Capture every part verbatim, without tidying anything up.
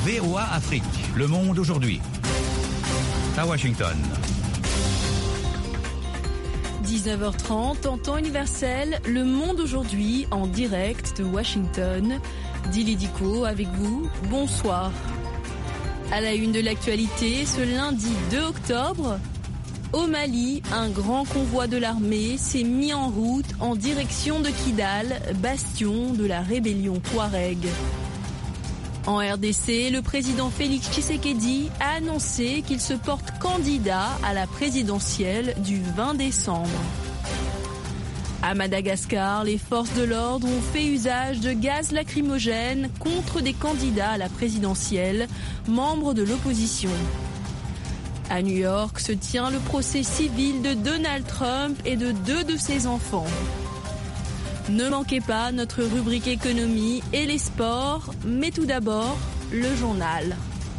V O A Afrique. Le monde aujourd'hui. À Washington. dix-neuf heures trente, en temps universel, Le Monde aujourd'hui, en direct de Washington. Dili Diko avec vous, bonsoir. À la une de l'actualité, ce lundi deux octobre, au Mali, un grand convoi de l'armée s'est mis en route en direction de Kidal, bastion de la rébellion Touareg. En R D C, le président Félix Tshisekedi a annoncé qu'il se porte candidat à la présidentielle du vingt décembre. À Madagascar, les forces de l'ordre ont fait usage de gaz lacrymogène contre des candidats à la présidentielle, membres de l'opposition. À New York se tient le procès civil de Donald Trump et de deux de ses enfants. Ne manquez pas notre rubrique économie et les sports, mais tout d'abord, le journal.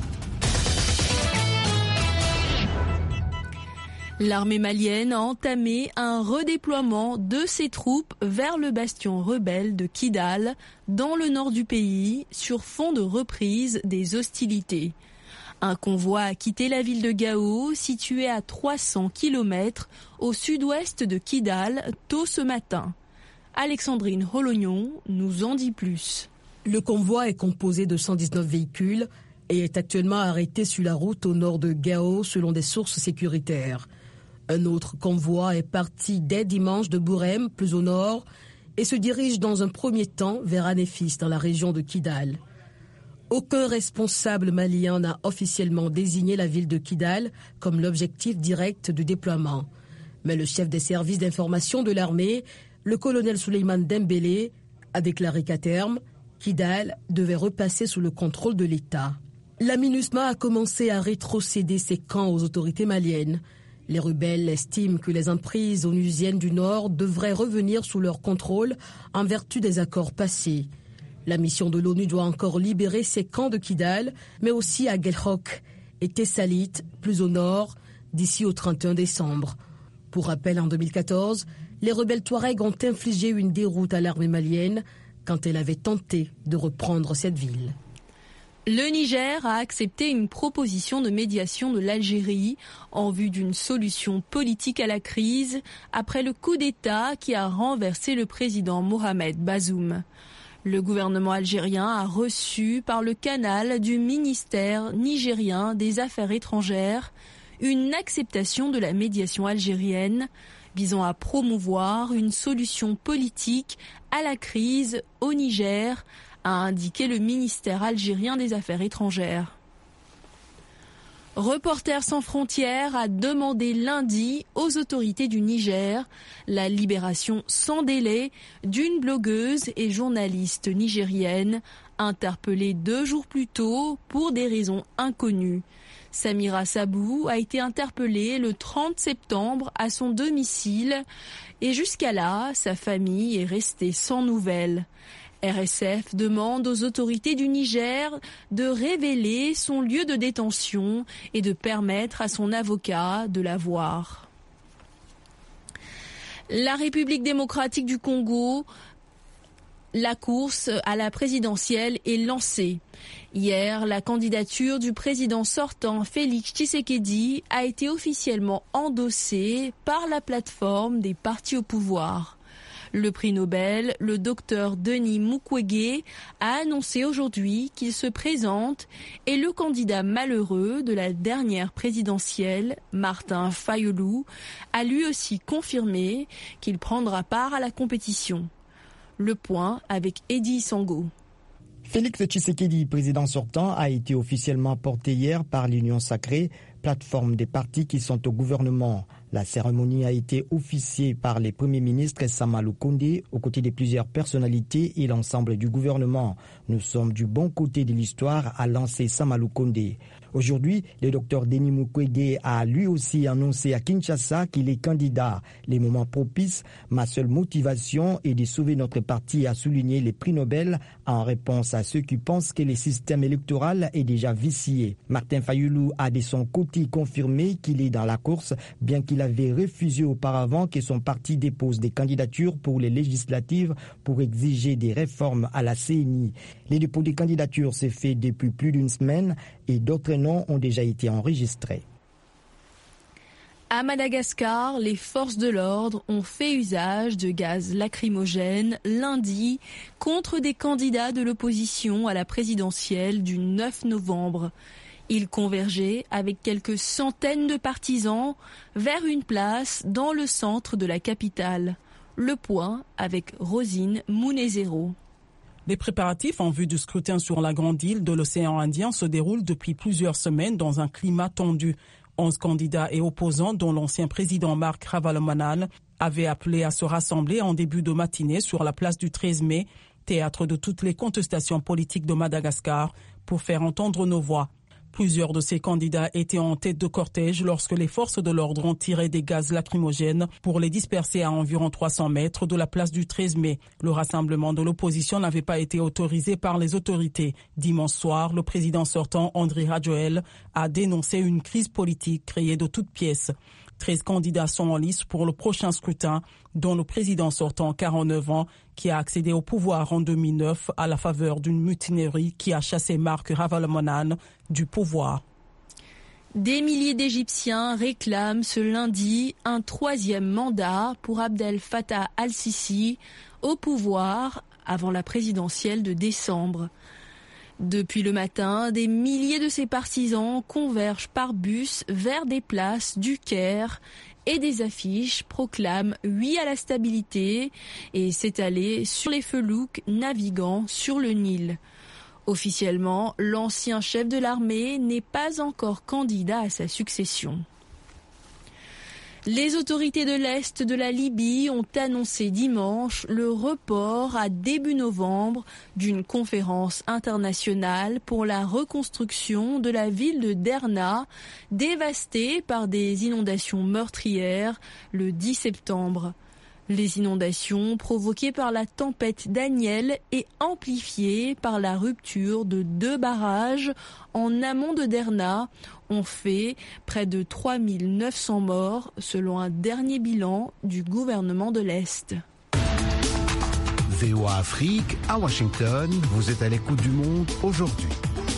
L'armée malienne a entamé un redéploiement de ses troupes vers le bastion rebelle de Kidal, dans le nord du pays, sur fond de reprise des hostilités. Un convoi a quitté la ville de Gao, située à trois cents kilomètres au sud-ouest de Kidal, tôt ce matin. Alexandrine Rolognon nous en dit plus. Le convoi est composé de cent dix-neuf véhicules et est actuellement arrêté sur la route au nord de Gao selon des sources sécuritaires. Un autre convoi est parti dès dimanche de Bourem, plus au nord, et se dirige dans un premier temps vers Anéfis dans la région de Kidal. Aucun responsable malien n'a officiellement désigné la ville de Kidal comme l'objectif direct du déploiement. Mais le chef des services d'information de l'armée, le colonel Souleymane Dembélé, a déclaré qu'à terme, Kidal devait repasser sous le contrôle de l'État. La MINUSMA a commencé à rétrocéder ses camps aux autorités maliennes. Les rebelles estiment que les emprises onusiennes du Nord devraient revenir sous leur contrôle en vertu des accords passés. La mission de l'ONU doit encore libérer ses camps de Kidal, mais aussi à Guelhok et Tessalit, plus au nord, d'ici au trente et un décembre. Pour rappel, en deux mille quatorze, les rebelles Touaregs ont infligé une déroute à l'armée malienne quand elle avait tenté de reprendre cette ville. Le Niger a accepté une proposition de médiation de l'Algérie en vue d'une solution politique à la crise après le coup d'État qui a renversé le président Mohamed Bazoum. Le gouvernement algérien a reçu par le canal du ministère nigérien des Affaires étrangères une acceptation de la médiation algérienne visant à promouvoir une solution politique à la crise au Niger, a indiqué le ministère algérien des Affaires étrangères. Reporters sans frontières a demandé lundi aux autorités du Niger la libération sans délai d'une blogueuse et journaliste nigérienne interpellée deux jours plus tôt pour des raisons inconnues. Samira Sabou a été interpellée le trente septembre à son domicile et jusqu'à là, sa famille est restée sans nouvelles. R S F demande aux autorités du Niger de révéler son lieu de détention et de permettre à son avocat de la voir. La République démocratique du Congo, la course à la présidentielle est lancée. Hier, la candidature du président sortant Félix Tshisekedi a été officiellement endossée par la plateforme des partis au pouvoir. Le prix Nobel, le docteur Denis Mukwege, a annoncé aujourd'hui qu'il se présente et le candidat malheureux de la dernière présidentielle, Martin Fayulu, a lui aussi confirmé qu'il prendra part à la compétition. Le point avec Eddie Sango. Félix Tshisekedi, président sortant, a été officiellement porté hier par l'Union Sacrée, plateforme des partis qui sont au gouvernement. La cérémonie a été officiée par les premiers ministres Sama Lukonde, aux côtés de plusieurs personnalités et l'ensemble du gouvernement. Nous sommes du bon côté de l'histoire, a lancé Sama Lukonde. Aujourd'hui, le docteur Denis Mukwege a lui aussi annoncé à Kinshasa qu'il est candidat. Les moments propices, ma seule motivation est de sauver notre parti, a souligné les prix Nobel en réponse à ceux qui pensent que le système électoral est déjà vicié. Martin Fayulu a de son côté confirmé qu'il est dans la course, bien qu'il avait refusé auparavant que son parti dépose des candidatures pour les législatives pour exiger des réformes à la C N I. Les dépôts des candidatures s'est fait depuis plus d'une semaine et d'autres noms ont déjà été enregistrés. À Madagascar, les forces de l'ordre ont fait usage de gaz lacrymogène lundi contre des candidats de l'opposition à la présidentielle du neuf novembre. Ils convergeaient avec quelques centaines de partisans vers une place dans le centre de la capitale. Le point avec Rosine Mounezero. Les préparatifs en vue du scrutin sur la grande île de l'océan Indien se déroulent depuis plusieurs semaines dans un climat tendu. Onze candidats et opposants, dont l'ancien président Marc Ravalomanana, avaient appelé à se rassembler en début de matinée sur la place du treize mai, théâtre de toutes les contestations politiques de Madagascar, pour faire entendre nos voix. Plusieurs de ces candidats étaient en tête de cortège lorsque les forces de l'ordre ont tiré des gaz lacrymogènes pour les disperser à environ trois cents mètres de la place du treize mai. Le rassemblement de l'opposition n'avait pas été autorisé par les autorités. Dimanche soir, le président sortant, Andry Rajoelina, a dénoncé une crise politique créée de toutes pièces. treize candidats sont en lice pour le prochain scrutin, dont le président sortant, quarante-neuf ans, qui a accédé au pouvoir en deux mille neuf à la faveur d'une mutinerie qui a chassé Marc Ravalomanana du pouvoir. Des milliers d'Égyptiens réclament ce lundi un troisième mandat pour Abdel Fattah al-Sisi au pouvoir avant la présidentielle de décembre. Depuis le matin, des milliers de ses partisans convergent par bus vers des places du Caire et des affiches proclament « Oui à la stabilité » et s'étaler sur les felouks naviguant sur le Nil. Officiellement, l'ancien chef de l'armée n'est pas encore candidat à sa succession. Les autorités de l'Est de la Libye ont annoncé dimanche le report à début novembre d'une conférence internationale pour la reconstruction de la ville de Derna, dévastée par des inondations meurtrières le dix septembre. Les inondations provoquées par la tempête Daniel et amplifiées par la rupture de deux barrages en amont de Derna ont fait près de trois mille neuf cents morts selon un dernier bilan du gouvernement de l'Est. V O A Afrique, à Washington, vous êtes à l'écoute du monde aujourd'hui.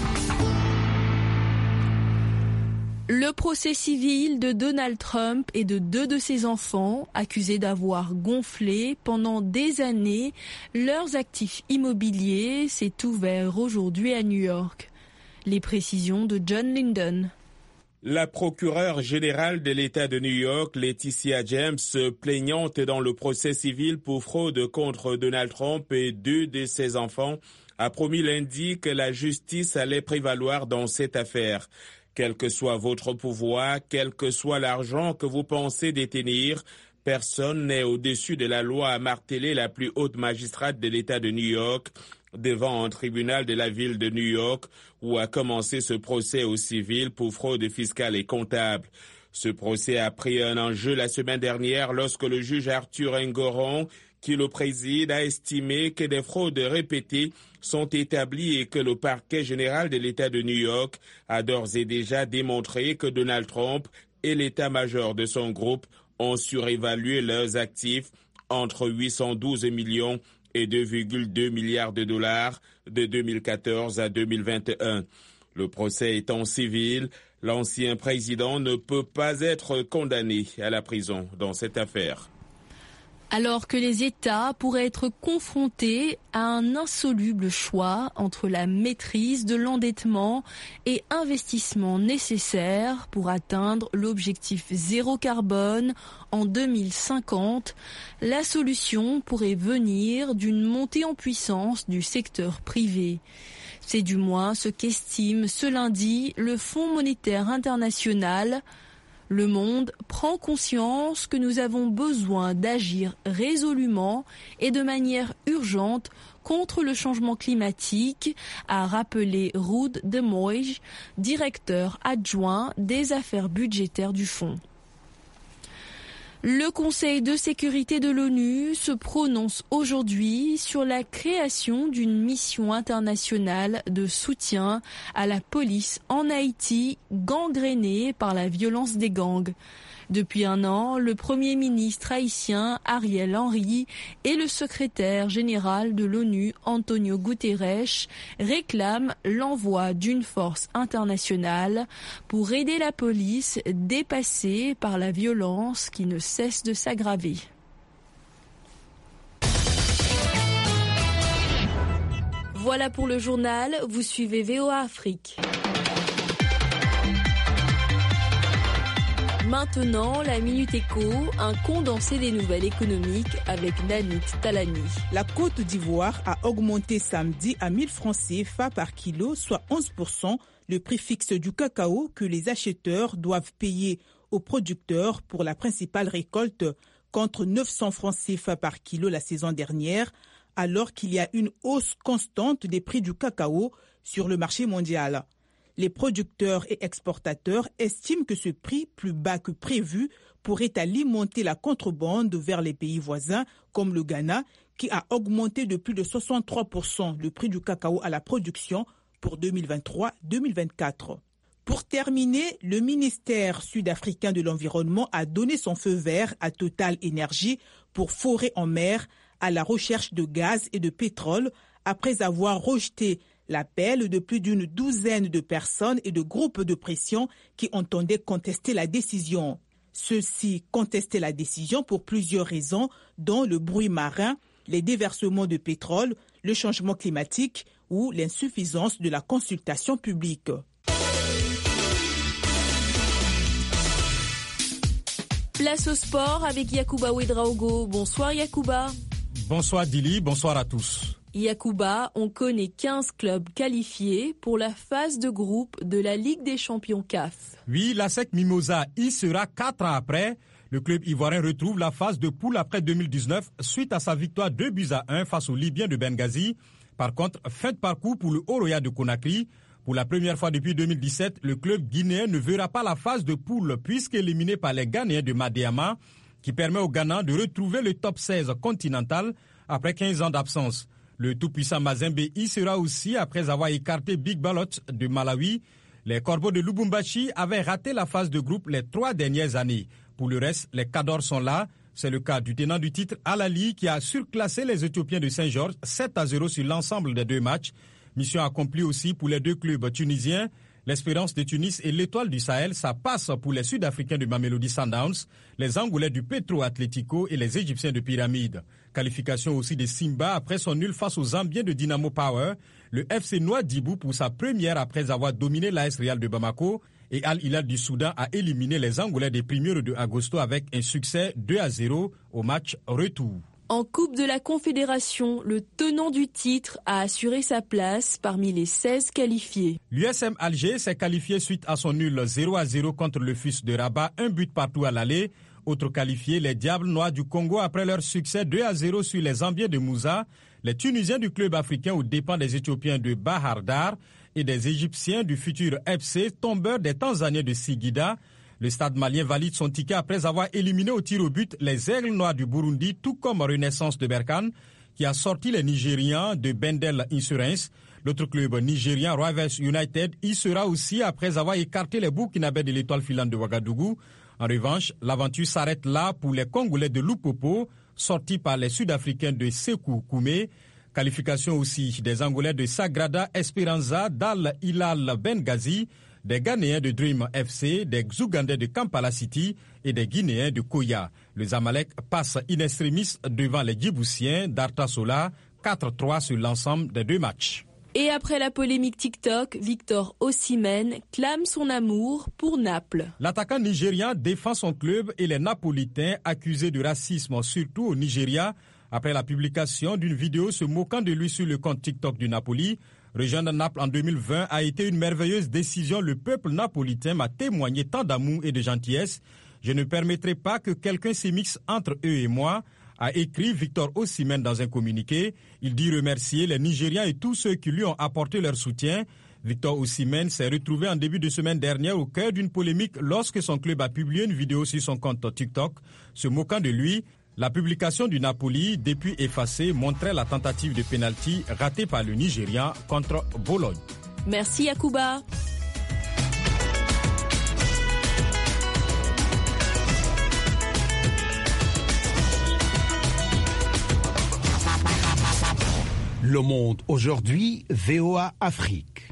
Le procès civil de Donald Trump et de deux de ses enfants, accusés d'avoir gonflé pendant des années leurs actifs immobiliers, s'est ouvert aujourd'hui à New York. Les précisions de John Linden. La procureure générale de l'État de New York, Laetitia James, plaignante dans le procès civil pour fraude contre Donald Trump et deux de ses enfants, a promis lundi que la justice allait prévaloir dans cette affaire. Quel que soit votre pouvoir, quel que soit l'argent que vous pensez détenir, personne n'est au-dessus de la loi, a martelé la plus haute magistrate de l'État de New York devant un tribunal de la ville de New York où a commencé ce procès au civil pour fraude fiscale et comptable. Ce procès a pris un enjeu la semaine dernière lorsque le juge Arthur Engoron, qui le préside, a estimé que des fraudes répétées sont établies et que le parquet général de l'État de New York a d'ores et déjà démontré que Donald Trump et l'état-major de son groupe ont surévalué leurs actifs entre huit cent douze millions et deux virgule deux milliards de dollars de deux mille quatorze à deux mille vingt et un. Le procès étant civil, l'ancien président ne peut pas être condamné à la prison dans cette affaire. Alors que les États pourraient être confrontés à un insoluble choix entre la maîtrise de l'endettement et investissement nécessaires pour atteindre l'objectif zéro carbone en deux mille cinquante, la solution pourrait venir d'une montée en puissance du secteur privé. C'est du moins ce qu'estime ce lundi le Fonds monétaire international. Le monde prend conscience que nous avons besoin d'agir résolument et de manière urgente contre le changement climatique, a rappelé Ruud de Mooij, directeur adjoint des affaires budgétaires du fonds. Le Conseil de sécurité de l'ONU se prononce aujourd'hui sur la création d'une mission internationale de soutien à la police en Haïti, gangrénée par la violence des gangs. Depuis un an, le Premier ministre haïtien Ariel Henry et le secrétaire général de l'ONU Antonio Guterres réclament l'envoi d'une force internationale pour aider la police dépassée par la violence qui ne cesse de s'aggraver. Voilà pour le journal, vous suivez V O A Afrique. Maintenant, la Minute Éco, un condensé des nouvelles économiques avec Nanit Talani. La Côte d'Ivoire a augmenté samedi à mille francs C F A par kilo, soit onze pour cent, le prix fixe du cacao que les acheteurs doivent payer aux producteurs pour la principale récolte, contre neuf cents francs C F A par kilo la saison dernière, alors qu'il y a une hausse constante des prix du cacao sur le marché mondial. Les producteurs et exportateurs estiment que ce prix plus bas que prévu pourrait alimenter la contrebande vers les pays voisins comme le Ghana, qui a augmenté de plus de soixante-trois pour cent le prix du cacao à la production pour deux mille vingt-trois deux mille vingt-quatre. Pour terminer, le ministère sud-africain de l'Environnement a donné son feu vert à Total Energy pour forer en mer à la recherche de gaz et de pétrole après avoir rejeté l'appel de plus d'une douzaine de personnes et de groupes de pression qui entendaient contester la décision. Ceux-ci contestaient la décision pour plusieurs raisons, dont le bruit marin, les déversements de pétrole, le changement climatique ou l'insuffisance de la consultation publique. Place au sport avec Yacouba Ouedraogo. Bonsoir Yacouba. Bonsoir Dili, bonsoir à tous. Yacouba, on connaît quinze clubs qualifiés pour la phase de groupe de la Ligue des champions C A F. Oui, l'A S E C Mimosa y sera quatre ans après. Le club ivoirien retrouve la phase de poule après deux mille dix-neuf suite à sa victoire deux buts à un face aux Libyens de Benghazi. Par contre, fin de parcours pour le Haut Royal de Conakry. Pour la première fois depuis deux mille dix-sept, le club guinéen ne verra pas la phase de poule puisqu'éliminé par les Ghanéens de Madéama, qui permet au Ghana de retrouver le top seize continental après quinze ans d'absence. Le tout-puissant Mazembe y sera aussi après avoir écarté Big Ballot de Malawi. Les Corbeaux de Lubumbashi avaient raté la phase de groupe les trois dernières années. Pour le reste, les Cadors sont là. C'est le cas du tenant du titre Al-Ali qui a surclassé les Éthiopiens de Saint-Georges sept à zéro sur l'ensemble des deux matchs. Mission accomplie aussi pour les deux clubs tunisiens. L'Espérance de Tunis et l'Étoile du Sahel, ça passe pour les Sud-Africains de Mamelodi Sundowns, les Angolais du Petro Atlético et les Égyptiens de Pyramide. Qualification aussi de Simba après son nul face aux Zambiens de Dynamo Power. Le F C Nouadhibou pour sa première après avoir dominé l'A S Real de Bamako. Et Al Hilal du Soudan a éliminé les Angolais des Primeros de Agosto avec un succès deux à zéro au match retour. En Coupe de la Confédération, le tenant du titre a assuré sa place parmi les seize qualifiés. L'U S M Alger s'est qualifié suite à son nul zéro à zéro contre le F U S de Rabat, un but partout à l'aller. Autre qualifié, les Diables Noirs du Congo après leur succès deux à zéro sur les Zambiens de Moussa. Les Tunisiens du club africain aux dépens des Éthiopiens de Bahar Dar et des Égyptiens du futur F C, tombeurs des Tanzaniens de Sigida. Le Stade malien valide son ticket après avoir éliminé au tir au but les Aigles Noirs du Burundi, tout comme Renaissance de Berkane, qui a sorti les Nigérians de Bendel Insurance. L'autre club nigérien, Rivers United, y sera aussi après avoir écarté les Burkinabés de l'Étoile filante de Ouagadougou. En revanche, l'aventure s'arrête là pour les Congolais de Lupopo, sortis par les Sud-Africains de Sékou Koumé. Qualification aussi des Angolais de Sagrada Esperanza, d'Al Hilal Benghazi, des Ghanéens de Dream F C, des Ougandais de Kampala City et des Guinéens de Koya. Le Zamalek passe in extremis devant les Djiboutiens d'Artasola, quatre trois sur l'ensemble des deux matchs. Et après la polémique TikTok, Victor Osimhen clame son amour pour Naples. L'attaquant nigérian défend son club et les Napolitains accusés de racisme, surtout au Nigeria, après la publication d'une vidéo se moquant de lui sur le compte TikTok du Napoli. Rejoindre Naples en deux mille vingt a été une merveilleuse décision. Le peuple napolitain m'a témoigné tant d'amour et de gentillesse. Je ne permettrai pas que quelqu'un s'immisce entre eux et moi, a écrit Victor Osimhen dans un communiqué. Il dit remercier les Nigérians et tous ceux qui lui ont apporté leur soutien. Victor Osimhen s'est retrouvé en début de semaine dernière au cœur d'une polémique lorsque son club a publié une vidéo sur son compte TikTok se moquant de lui. La publication du Napoli, depuis effacée, montrait la tentative de pénalty ratée par le Nigérian contre Bologne. Merci Yacouba. Le Monde aujourd'hui, V O A Afrique.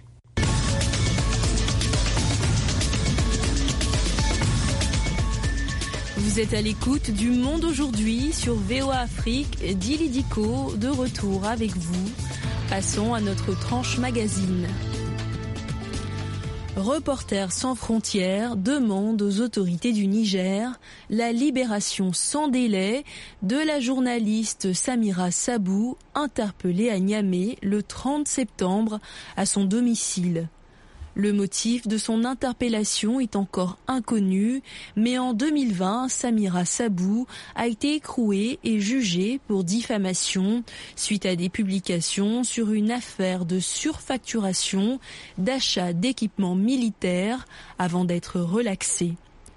Vous êtes à l'écoute du Monde aujourd'hui sur V O A Afrique. Dili Diko de retour avec vous. Passons à notre tranche magazine. Reporters sans frontières demande aux autorités du Niger la libération sans délai de la journaliste Samira Sabou, interpellée à Niamey le trente septembre à son domicile. Le motif de son interpellation est encore inconnu, mais en deux mille vingt, Samira Sabou a été écrouée et jugée pour diffamation suite à des publications sur une affaire de surfacturation d'achat d'équipements militaires avant d'être relaxée.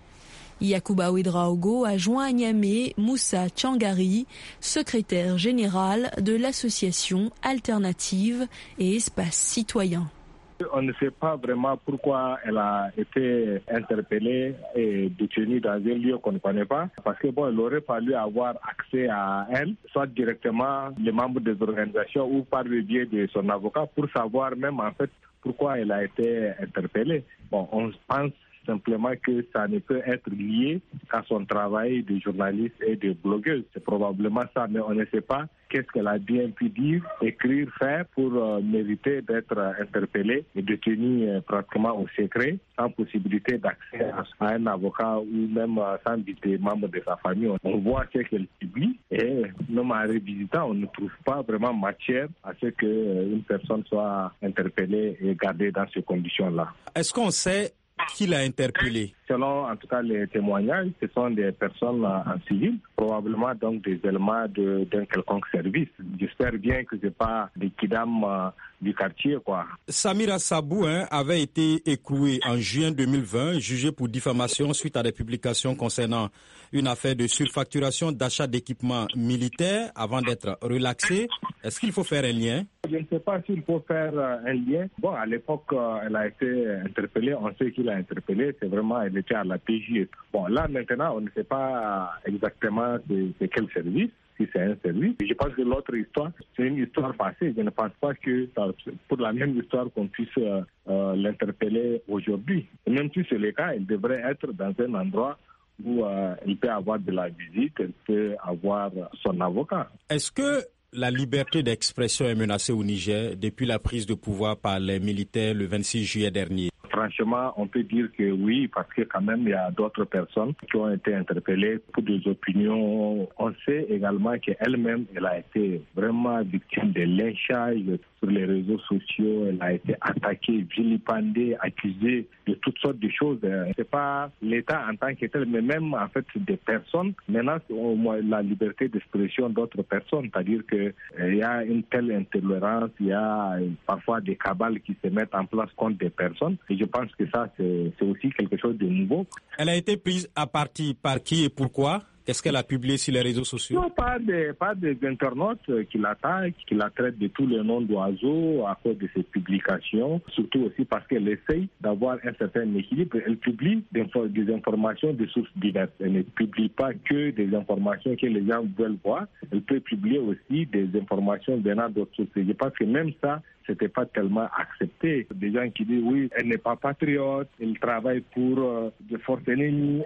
Yacouba Ouedraogo a joint à Niamey Moussa Tchangari, secrétaire général de l'association Alternative et Espace Citoyen. On ne sait pas vraiment pourquoi elle a été interpellée et détenue dans un lieu qu'on ne connaît pas. Parce que bon, il aurait fallu avoir accès à elle, soit directement les membres des organisations ou par le biais de son avocat pour savoir même en fait pourquoi elle a été interpellée. Bon, on pense simplement que ça ne peut être lié qu'à son travail de journaliste et de blogueuse. C'est probablement ça, mais on ne sait pas qu'est-ce qu'elle a bien pu dire, écrire, faire pour euh, mériter d'être interpellée et détenue euh, pratiquement au secret, sans possibilité d'accès à, à un avocat ou même euh, sans des membres de sa famille. On voit ce qu'elle publie et même en revisitant, on ne trouve pas vraiment matière à ce qu'une euh, personne soit interpellée et gardée dans ces conditions-là. Est-ce qu'on sait qui l'a interpellé? Selon en tout cas les témoignages, ce sont des personnes en civil, probablement donc des éléments de, d'un quelconque service. J'espère bien que ce n'est pas des kidams euh, du quartier, quoi. Samira Sabou hein, avait été écrouée en juin deux mille vingt, jugée pour diffamation suite à des publications concernant une affaire de surfacturation d'achat d'équipements militaires avant d'être relaxée. Est-ce qu'il faut faire un lien? Je ne sais pas s'il faut faire un lien. Bon, à l'époque, elle a été interpellée. On sait qui l'a interpellée. C'est vraiment, elle était à la P J. Bon, là, maintenant, on ne sait pas exactement c'est, c'est quel service, si c'est un service. Je pense que l'autre histoire, c'est une histoire passée. Je ne pense pas que pour la même histoire qu'on puisse euh, euh, l'interpeller aujourd'hui. Et même si c'est le cas, elle devrait être dans un endroit où euh, elle peut avoir de la visite, elle peut avoir son avocat. Est-ce que la liberté d'expression est menacée au Niger depuis la prise de pouvoir par les militaires le vingt-six juillet dernier? Franchement, on peut dire que oui, parce que quand même, il y a d'autres personnes qui ont été interpellées pour des opinions. On sait également qu'elle-même, elle a été vraiment victime de lynchage sur les réseaux sociaux. Elle a été attaquée, vilipendée, accusée de toutes sortes de choses. C'est pas l'État en tant que tel, mais même en fait des personnes menacent au moins la liberté d'expression d'autres personnes. C'est-à-dire qu'il euh, y a une telle intolérance, il y a euh, parfois des cabales qui se mettent en place contre des personnes. Et je pense que ça, c'est, c'est aussi quelque chose de nouveau. Elle a été prise à partie par qui et pourquoi? Qu'est-ce qu'elle a publié sur les réseaux sociaux? Non, pas des, pas des internautes qui l'attaquent, qui la traitent de tous les noms d'oiseaux à cause de ses publications, surtout aussi parce qu'elle essaye d'avoir un certain équilibre. Elle publie des, des informations de sources diverses. Elle ne publie pas que des informations que les gens veulent voir. Elle peut publier aussi des informations venant d'autres sources. Je pense que même ça, c'était pas tellement accepté. Des gens qui disent oui, elle n'est pas patriote, elle travaille pour euh, des forces ennemies.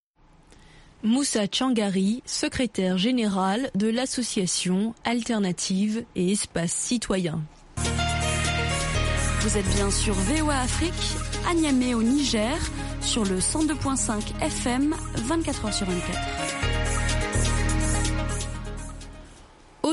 Moussa Tchangari, secrétaire général de l'association Alternative et Espace Citoyen. Vous êtes bien sur V O A Afrique, à Niamey au Niger, sur le cent deux virgule cinq F M, vingt-quatre heures sur vingt-quatre.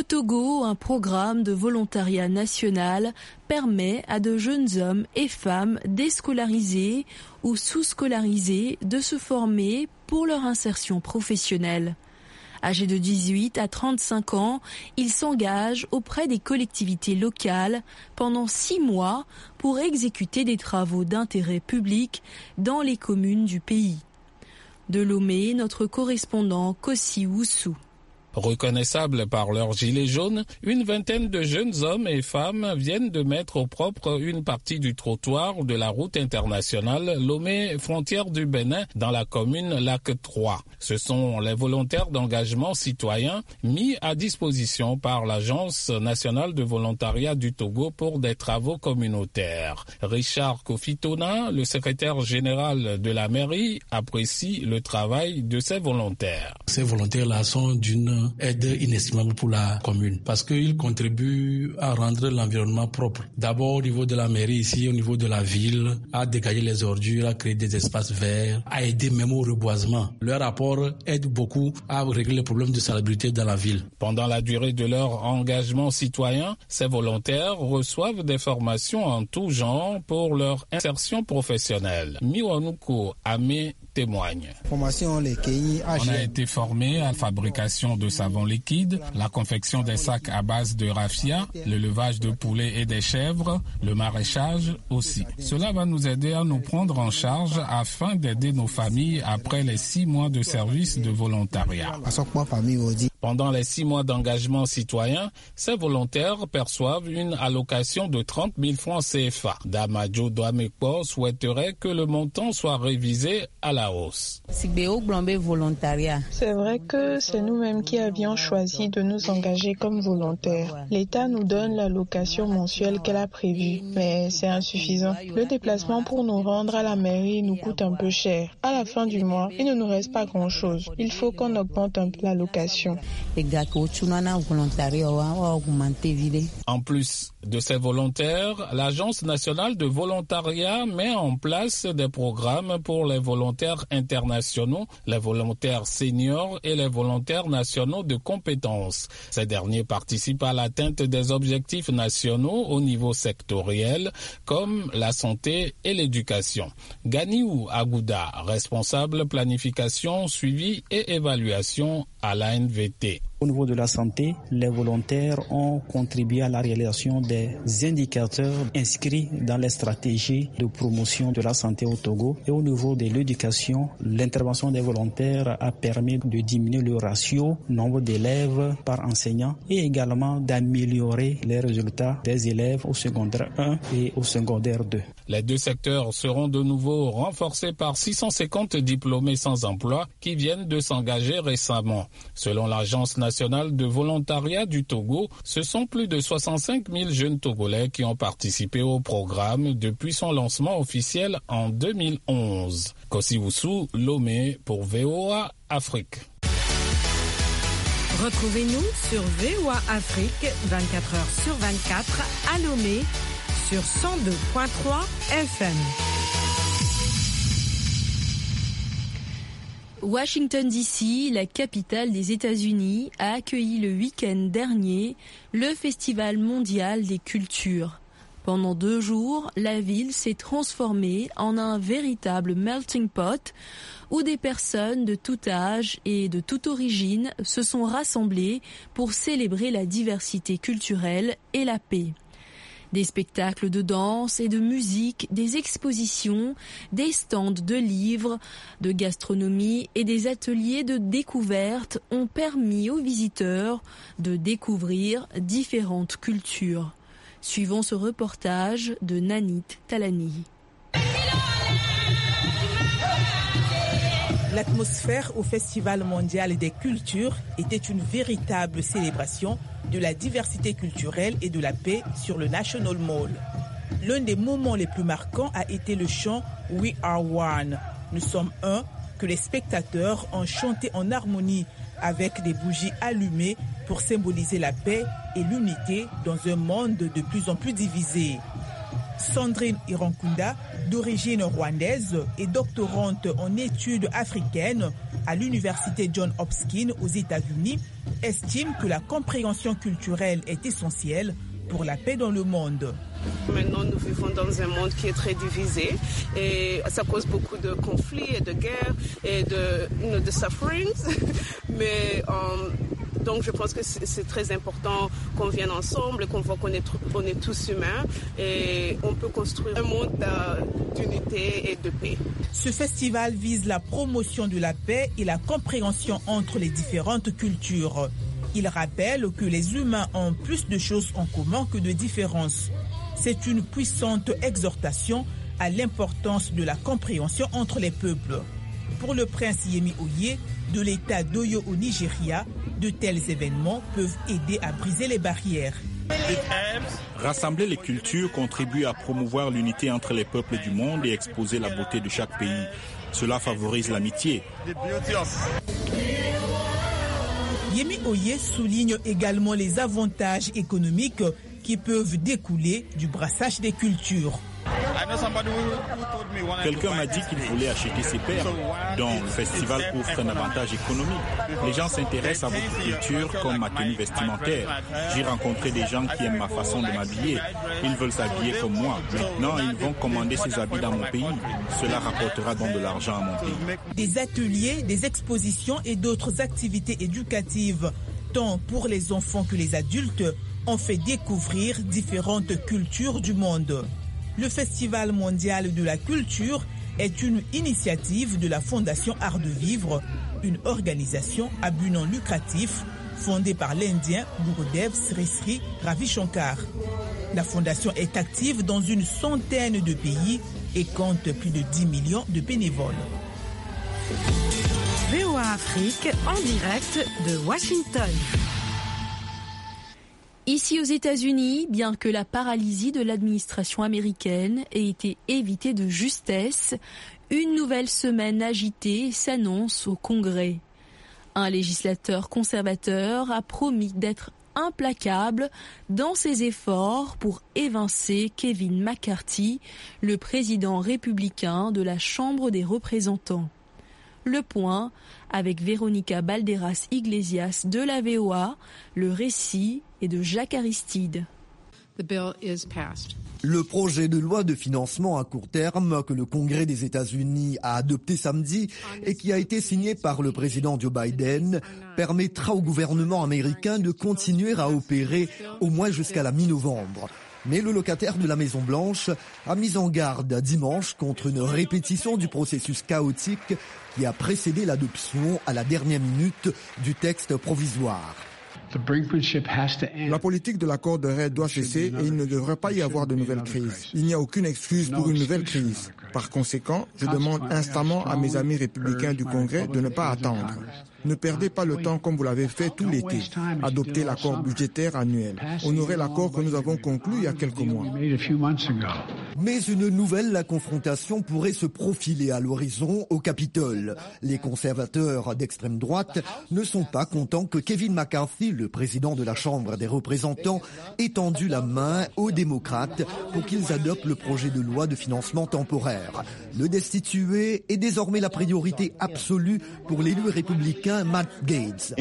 Au Togo, un programme de volontariat national permet à de jeunes hommes et femmes déscolarisés ou sous-scolarisés de se former pour leur insertion professionnelle. Âgés de dix-huit à trente-cinq ans, ils s'engagent auprès des collectivités locales pendant six mois pour exécuter des travaux d'intérêt public dans les communes du pays. De Lomé, notre correspondant Kossi Woussou. Reconnaissables par leur gilet jaune, une vingtaine de jeunes hommes et femmes viennent de mettre au propre une partie du trottoir de la route internationale Lomé, frontière du Bénin, dans la commune Lac trois. Ce sont les volontaires d'engagement citoyen mis à disposition par l'Agence nationale de volontariat du Togo pour des travaux communautaires. Richard Kofitona, le secrétaire général de la mairie, apprécie le travail de ces volontaires. Ces volontaires-là sont d'une aide inestimable pour la commune parce qu'ils contribuent à rendre l'environnement propre. D'abord au niveau de la mairie ici, au niveau de la ville, à dégager les ordures, à créer des espaces verts, à aider même au reboisement. Leur apport aide beaucoup à régler les problèmes de salubrité dans la ville. Pendant la durée de leur engagement citoyen, ces volontaires reçoivent des formations en tout genre pour leur insertion professionnelle. Miwanuko Ame témoigne. On a été formé à la fabrication de savon liquide, la confection des sacs à base de raffia, l'élevage de poulets et des chèvres, le maraîchage aussi. Cela va nous aider à nous prendre en charge afin d'aider nos familles après les six mois de service de volontariat. Pendant les six mois d'engagement citoyen, ces volontaires perçoivent une allocation de trente mille francs C F A. Damajo Doamekpo souhaiterait que le montant soit révisé à la hausse. C'est vrai que c'est nous-mêmes qui avions choisi de nous engager comme volontaires. L'État nous donne l'allocation mensuelle qu'elle a prévue, mais c'est insuffisant. Le déplacement pour nous rendre à la mairie nous coûte un peu cher. À la fin du mois, il ne nous reste pas grand-chose. Il faut qu'on augmente un peu l'allocation. En plus de ces volontaires, l'Agence nationale de volontariat met en place des programmes pour les volontaires internationaux, les volontaires seniors et les volontaires nationaux de compétences. Ces derniers participent à l'atteinte des objectifs nationaux au niveau sectoriel, comme la santé et l'éducation. Ganiou Agouda, responsable planification, suivi et évaluation à l'A N V T. Au niveau de la santé, les volontaires ont contribué à la réalisation des indicateurs inscrits dans les stratégies de promotion de la santé au Togo. Et au niveau de l'éducation, l'intervention des volontaires a permis de diminuer le ratio nombre d'élèves par enseignant et également d'améliorer les résultats des élèves au secondaire un et au secondaire deux. Les deux secteurs seront de nouveau renforcés par six cent cinquante diplômés sans emploi qui viennent de s'engager récemment. Selon l'Agence nationale de volontariat du Togo, ce sont plus de soixante-cinq mille jeunes Togolais qui ont participé au programme depuis son lancement officiel en deux mille onze. Kossi Woussou, Lomé pour V O A Afrique. Retrouvez-nous sur V O A Afrique vingt-quatre heures sur vingt-quatre à Lomé sur cent deux virgule trois F M. Washington D C, la capitale des États-Unis, a accueilli le week-end dernier le Festival mondial des cultures. Pendant deux jours, la ville s'est transformée en un véritable melting pot où des personnes de tout âge et de toute origine se sont rassemblées pour célébrer la diversité culturelle et la paix. Des spectacles de danse et de musique, des expositions, des stands de livres, de gastronomie et des ateliers de découverte ont permis aux visiteurs de découvrir différentes cultures. Suivons ce reportage de Nanit Talani. L'atmosphère au Festival mondial des cultures était une véritable célébration de la diversité culturelle et de la paix sur le National Mall. L'un des moments les plus marquants a été le chant « We are one ». Nous sommes un, que les spectateurs ont chanté en harmonie avec des bougies allumées pour symboliser la paix et l'unité dans un monde de plus en plus divisé. Sandrine Irankunda, d'origine rwandaise et doctorante en études africaines à l'université Johns Hopkins aux États-Unis, estime que la compréhension culturelle est essentielle pour la paix dans le monde. Maintenant, nous vivons dans un monde qui est très divisé et ça cause beaucoup de conflits et de guerres et de, you know, de sufferings. Mais um, donc, je pense que c'est très important qu'on vienne ensemble et qu'on voit qu'on est, on est tous humains et on peut construire un monde d'unité et de paix. Ce festival vise la promotion de la paix et la compréhension entre les différentes cultures. Il rappelle que les humains ont plus de choses en commun que de différences. C'est une puissante exhortation à l'importance de la compréhension entre les peuples. Pour le prince Yemi Oye, de l'État d'Oyo au Nigeria, de tels événements peuvent aider à briser les barrières. Rassembler les cultures contribue à promouvoir l'unité entre les peuples du monde et exposer la beauté de chaque pays. Cela favorise l'amitié. Yemi Oye souligne également les avantages économiques qui peuvent découler du brassage des cultures. Quelqu'un m'a dit qu'il voulait acheter ses perles, donc le festival offre un avantage économique. Les gens s'intéressent à votre culture comme ma tenue vestimentaire. J'ai rencontré des gens qui aiment ma façon de m'habiller. Ils veulent s'habiller comme moi. Maintenant, ils vont commander ces habits dans mon pays. Cela rapportera donc de l'argent à mon pays. Des ateliers, des expositions et d'autres activités éducatives, tant pour les enfants que les adultes, ont fait découvrir différentes cultures du monde. Le Festival mondial de la culture est une initiative de la Fondation Art de Vivre, une organisation à but non lucratif fondée par l'Indien Gurudev Sri Sri Ravi Shankar. La fondation est active dans une centaine de pays et compte plus de dix millions de bénévoles. V O A Afrique en direct de Washington. Ici aux États-Unis, bien que la paralysie de l'administration américaine ait été évitée de justesse, une nouvelle semaine agitée s'annonce au Congrès. Un législateur conservateur a promis d'être implacable dans ses efforts pour évincer Kevin McCarthy, le président républicain de la Chambre des représentants. Le point avec Véronica Balderas Iglesias de la V O A, le récit est de Jacques Aristide. The bill is passed. Le projet de loi de financement à court terme que le Congrès des États-Unis a adopté samedi et qui a été signé par le président Joe Biden permettra au gouvernement américain de continuer à opérer au moins jusqu'à la mi-novembre. Mais le locataire de la Maison-Blanche a mis en garde dimanche contre une répétition du processus chaotique qui a précédé l'adoption à la dernière minute du texte provisoire. La politique de la corde raide doit cesser et il ne devrait pas y avoir de nouvelles crises. Il n'y a aucune excuse pour une nouvelle crise. Par conséquent, je demande instamment à mes amis républicains du Congrès de ne pas attendre. Ne perdez pas le temps comme vous l'avez fait tout l'été. Adoptez l'accord budgétaire annuel. Honorez l'accord que nous avons conclu il y a quelques mois. Mais une nouvelle confrontation pourrait se profiler à l'horizon au Capitole. Les conservateurs d'extrême droite ne sont pas contents que Kevin McCarthy, le président de la Chambre des représentants, ait tendu la main aux démocrates pour qu'ils adoptent le projet de loi de financement temporaire. Le destituer est désormais la priorité absolue pour l'élu républicain Matt Gaetz.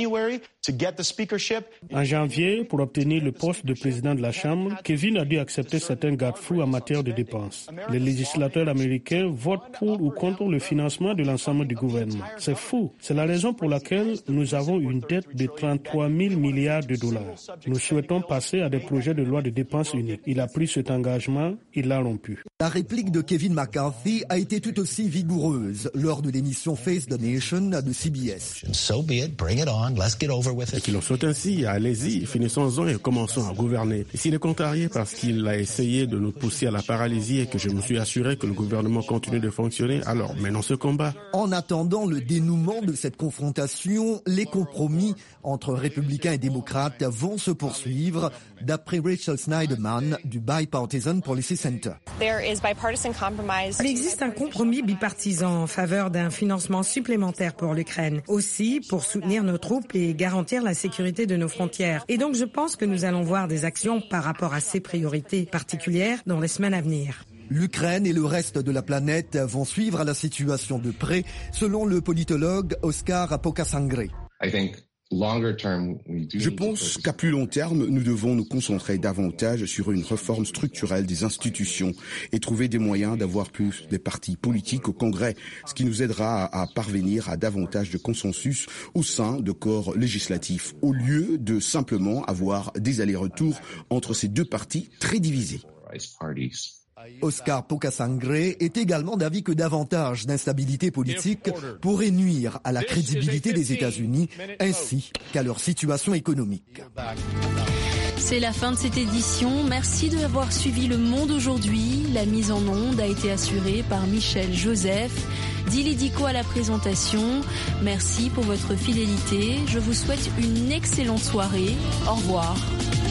En janvier, pour obtenir le poste de président de la Chambre, Kevin a dû accepter certains garde-fous en matière de dépenses. Les législateurs américains votent pour ou contre le financement de l'ensemble du gouvernement. C'est fou. C'est la raison pour laquelle nous avons une dette de trente-trois mille milliards de dollars. Nous souhaitons passer à des projets de loi de dépenses uniques. Il a pris cet engagement, il l'a rompu. La réplique de Kevin McCarthy a été tout aussi vigoureuse lors de l'émission Face the Nation de C B S. So be it, bring it on, let's get over with it. Et qu'il en soit ainsi, allez-y, finissons-en et commençons à gouverner. Et s'il est contrarié parce qu'il a essayé de nous pousser à la paralysie et que je me suis assuré que le gouvernement continue de fonctionner, alors menons ce combat. En attendant le dénouement de cette confrontation, les compromis entre républicains et démocrates vont se poursuivre, d'après Rachel Snyderman du Bipartisan Policy Center. Il existe un compromis bipartisan en faveur d'un financement supplémentaire pour l'Ukraine, aussi pour soutenir nos troupes et garantir la sécurité de nos frontières. Et donc je pense que nous allons voir des actions par rapport à ces priorités particulières dans les semaines à venir. L'Ukraine et le reste de la planète vont suivre la situation de près, selon le politologue Oscar Pocasangre. Je pense qu'à plus long terme, nous devons nous concentrer davantage sur une réforme structurelle des institutions et trouver des moyens d'avoir plus de partis politiques au Congrès, ce qui nous aidera à parvenir à davantage de consensus au sein de corps législatifs, au lieu de simplement avoir des allers-retours entre ces deux partis très divisés. Oscar Pocasangre est également d'avis que davantage d'instabilité politique pourrait nuire à la crédibilité des États-Unis ainsi qu'à leur situation économique. C'est la fin de cette édition. Merci de l'avoir suivi Le Monde aujourd'hui. La mise en onde a été assurée par Michel Joseph. Dili Diko à la présentation. Merci pour votre fidélité. Je vous souhaite une excellente soirée. Au revoir.